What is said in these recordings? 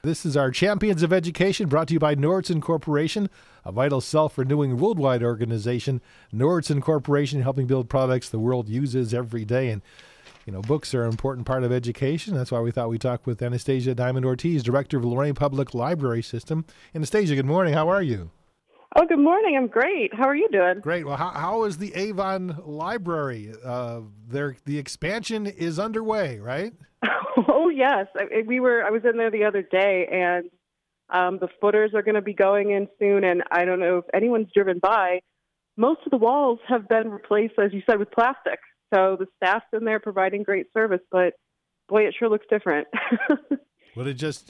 This is our Champions of Education, brought to you by Nordson Corporation, a vital self-renewing worldwide organization. Nordson Corporation helping build products the world uses every day. And, you know, books are an important part of education. That's why we thought we'd talk with Anastasia Diamond-Ortiz, Director of Lorain Public Library System. Anastasia, good morning. How are you? Oh, good morning. I'm great. How are you doing? Great. Well, how is the Avon Library? The expansion is underway, right? Oh, yes. I was in there the other day, and the footers are going to be going in soon. And I don't know if anyone's driven by. Most of the walls have been replaced, as you said, with plastic. So the staff's in there providing great service, but boy, it sure looks different. Well,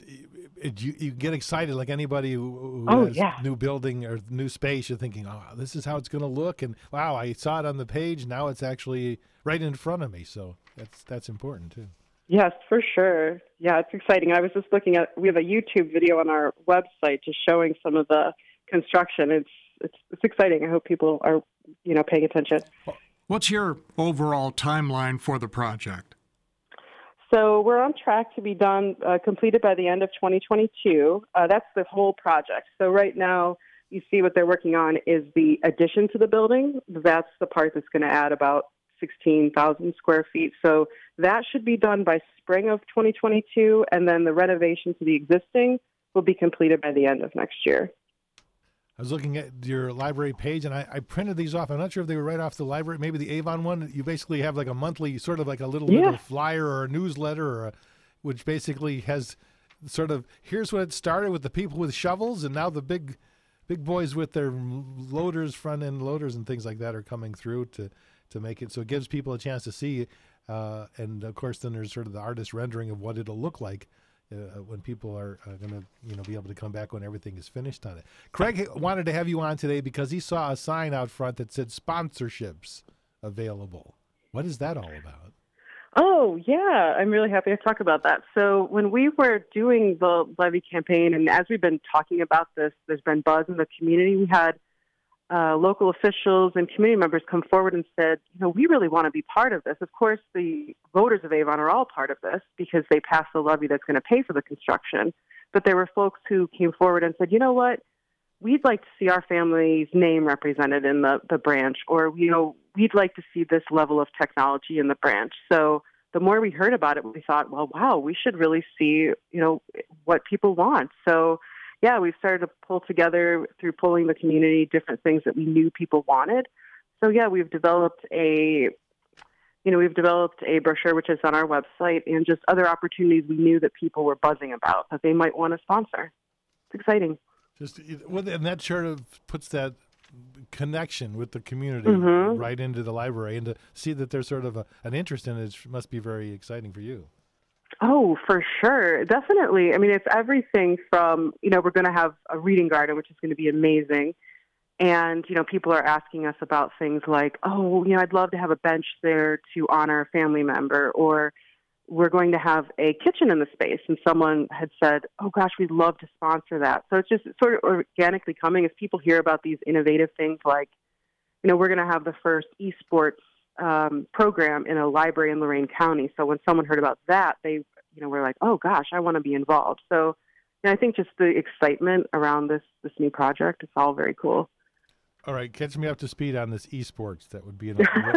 you get excited like anybody who has new building or new space. You're thinking, oh, this is how it's going to look. And wow, I saw it on the page. Now it's actually right in front of me. So that's important too. Yes, for sure. Yeah, it's exciting. I was just looking we have a YouTube video on our website just showing some of the construction. It's exciting. I hope people are, paying attention. What's your overall timeline for the project? So we're on track to be completed by the end of 2022. That's the whole project. So right now, you see what they're working on is the addition to the building. That's the part that's going to add about 16,000 square feet. So that should be done by spring of 2022, and then the renovation to the existing will be completed by the end of next year. I was looking at your library page, and I printed these off. I'm not sure if they were right off the library, maybe the Avon one. You basically have like a monthly, sort of like a little flyer or a newsletter, which basically has sort of, here's what it started with the people with shovels, and now the big boys with their loaders, front-end loaders and things like that are coming through to make it. So it gives people a chance to see. And, of course, then there's sort of the artist rendering of what it'll look like when people are going to be able to come back when everything is finished on it. Craig wanted to have you on today because he saw a sign out front that said sponsorships available. What is that all about? Oh, yeah. I'm really happy to talk about that. So when we were doing the Levy campaign, and as we've been talking about this, there's been buzz in the community. We had local officials and community members come forward and said, we really want to be part of this. Of course, the voters of Avon are all part of this because they passed the levy that's going to pay for the construction. But there were folks who came forward and said, you know what, we'd like to see our family's name represented in the branch, or, we'd like to see this level of technology in the branch. So the more we heard about it, we thought, well, wow, we should really see, what people want. So yeah, we've started to pull together through polling the community different things that we knew people wanted. So yeah, we've developed a brochure which is on our website, and just other opportunities we knew that people were buzzing about that they might want to sponsor. It's exciting. And that sort of puts that connection with the community right into the library, and to see that there's sort of an interest in it must be very exciting for you. Oh, for sure. Definitely. I mean, it's everything from, we're going to have a reading garden, which is going to be amazing. And, people are asking us about things like, I'd love to have a bench there to honor a family member, or we're going to have a kitchen in the space. And someone had said, oh gosh, we'd love to sponsor that. So it's just sort of organically coming as people hear about these innovative things like, we're going to have the first esports program in a library in Lorain County. So when someone heard about that, they, were like, oh gosh, I want to be involved. So I think just the excitement around this new project, it's all very cool. All right, catch me up to speed on this esports. That would be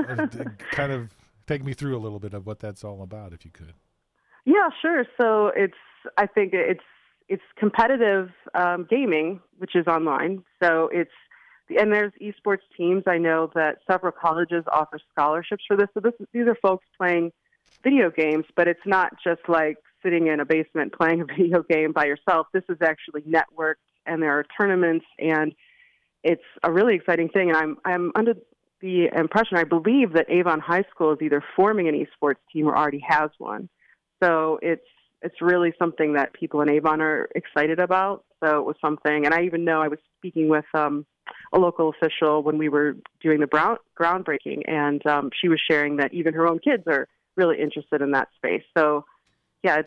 kind of take me through a little bit of what that's all about, if you could. Yeah, sure. So I think it's competitive gaming, which is online. So and there's esports teams. I know that several colleges offer scholarships for this. So these are folks playing video games, but it's not just like sitting in a basement playing a video game by yourself. This is actually networked, and there are tournaments, and it's a really exciting thing. And I'm under the impression, I believe, that Avon High School is either forming an esports team or already has one. So it's really something that people in Avon are excited about. So it was something, and I even know I was speaking with a local official when we were doing the groundbreaking, and she was sharing that even her own kids are really interested in that space. So yeah,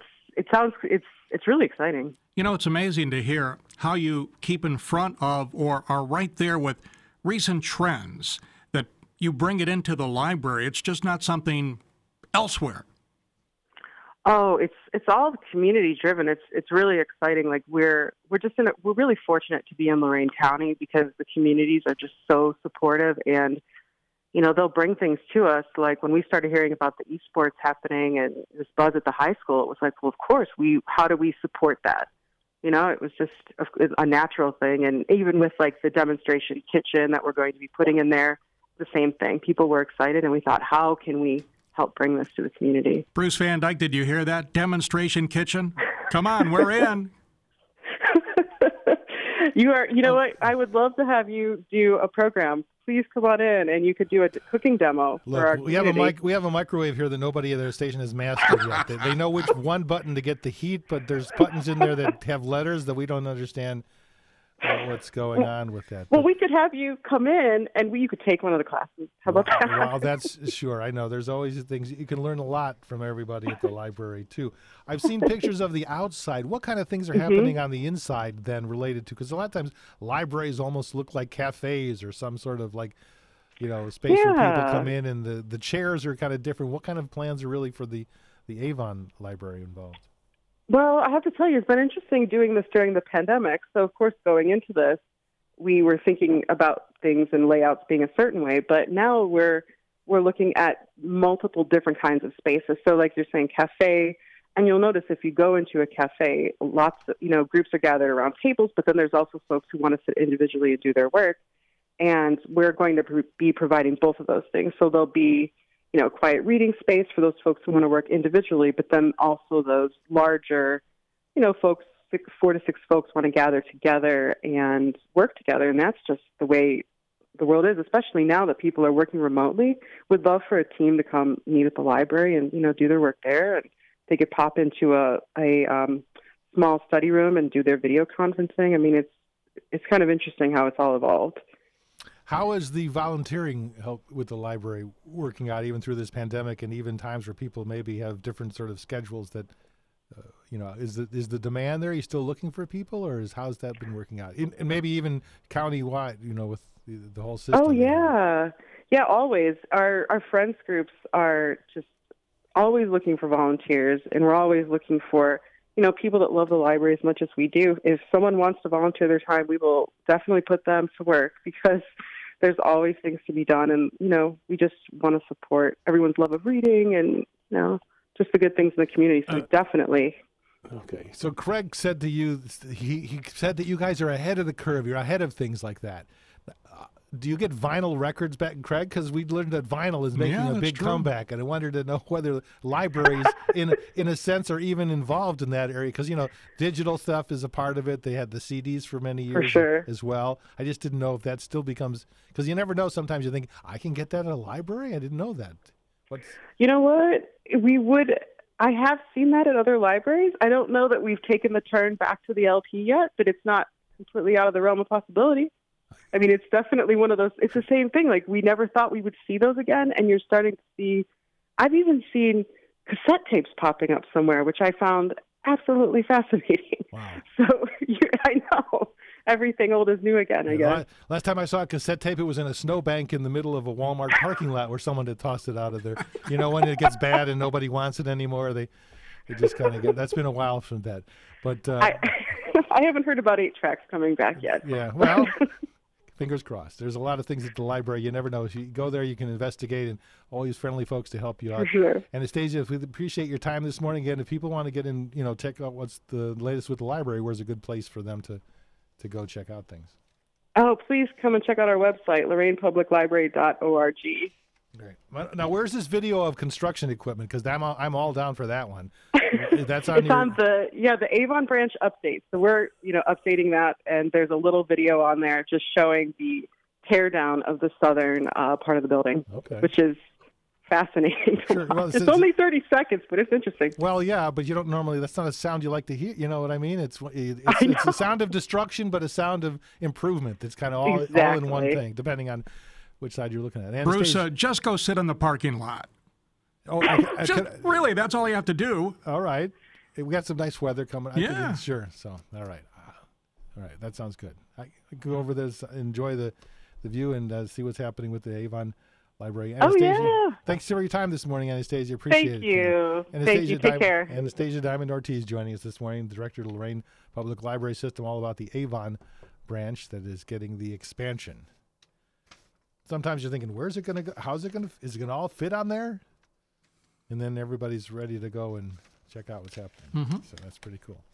it's really exciting. It's amazing to hear how you keep in front of or are right there with recent trends, that you bring it into the library. It's just not something elsewhere. Oh, it's all community driven. It's really exciting. Like we're really fortunate to be in Lorain County because the communities are just so supportive, and they'll bring things to us. Like when we started hearing about the esports happening and this buzz at the high school, it was like, well, of course, how do we support that? It was just a natural thing. And even with like the demonstration kitchen that we're going to be putting in there, the same thing. People were excited, and we thought, how can we help bring this to the community? Bruce Van Dyke, did you hear that? Demonstration kitchen? Come on, we're in. You know what? I would love to have you do a program. Please come on in, and you could do a cooking demo for our community. We have a microwave here that nobody at their station has mastered yet. They know which one button to get the heat, but there's buttons in there that have letters that we don't understand what's going on with that. Well, we could have you come in, and you could take one of the classes. How about that? Well, that's sure. I know. There's always things. You can learn a lot from everybody at the library, too. I've seen pictures of the outside. What kind of things are happening on the inside, then, related to? Because a lot of times, libraries almost look like cafes or some sort of, like, space where people come in, and the chairs are kind of different. What kind of plans are really for the Avon Library involved? Well, I have to tell you, it's been interesting doing this during the pandemic. So, of course, going into this, we were thinking about things and layouts being a certain way, but now we're looking at multiple different kinds of spaces. So, like you're saying, cafe, and you'll notice if you go into a cafe, lots of, groups are gathered around tables, but then there's also folks who want to sit individually and do their work. And we're going to be providing both of those things. So there'll be quiet reading space for those folks who want to work individually, but then also those larger, folks, 4 to 6 folks want to gather together and work together. And that's just the way the world is, especially now that people are working remotely. Would love for a team to come meet at the library and, do their work there. And they could pop into a small study room and do their video conferencing. I mean, it's kind of interesting how it's all evolved. How is the volunteering help with the library working out, even through this pandemic, and even times where people maybe have different sort of schedules? That is the demand there? Are you still looking for people, or how's that been working out? And maybe even countywide, with the whole system. Oh yeah, always. Our friends groups are just always looking for volunteers, and we're always looking for people that love the library as much as we do. If someone wants to volunteer their time, we will definitely put them to work because there's always things to be done. And, we just want to support everyone's love of reading and, just the good things in the community. So definitely. Okay. So Craig said to you, he said that you guys are ahead of the curve. You're ahead of things like that. Do you get vinyl records back, Craig? Because we learned that vinyl is making a big comeback, and I wanted to know whether libraries, in a sense, are even involved in that area. Because digital stuff is a part of it. They had the CDs for many years as well. I just didn't know if that still becomes, because you never know. Sometimes you think I can get that at a library. I didn't know that. You know what? I have seen that at other libraries. I don't know that we've taken the turn back to the LP yet, but it's not completely out of the realm of possibility. I mean, it's definitely one of those, it's the same thing. Like, we never thought we would see those again, and you're starting to see, I've even seen cassette tapes popping up somewhere, which I found absolutely fascinating. Wow. So, I know, everything old is new again, I guess. Last time I saw a cassette tape, it was in a snowbank in the middle of a Walmart parking lot where someone had tossed it out of there. When it gets bad and nobody wants it anymore, they just kind of that's been a while from that. But I haven't heard about 8-tracks coming back yet. Yeah, well... Fingers crossed. There's a lot of things at the library. You never know. If you go there, you can investigate, and always friendly folks to help you out. For sure. Anastasia, we appreciate your time this morning. Again, if people want to get in, check out what's the latest with the library, where's a good place for them to go check out things? Oh, please come and check out our website, LorainePublicLibrary.org. Great. Now, where's this video of construction equipment? Because I'm all down for that one. That's on it's on the Avon branch update. So we're updating that, and there's a little video on there just showing the tear down of the southern part of the building, which is fascinating. Sure. Well, it's only 30 seconds, but it's interesting. Well, yeah, but you don't normally. That's not a sound you like to hear. You know what I mean? It's a sound of destruction, but a sound of improvement. It's kind of all in one thing, depending on which side you're looking at. Bruce, just go sit in the parking lot. Oh, really, that's all you have to do. All right. We got some nice weather coming. Yeah. Sure. So, all right. That sounds good. I go over this, enjoy the view, and see what's happening with the Avon Library. Oh, Anastasia, yeah. thanks for your time this morning, Anastasia. Appreciate it. Thank you. Anastasia Thank you. Take care. Anastasia Diamond Ortiz joining us this morning, Director of the Lorraine Public Library System, all about the Avon branch that is getting the expansion. Sometimes you're thinking, where's it going to go? How's it going to, is it going to all fit on there? And then everybody's ready to go and check out what's happening. So that's pretty cool.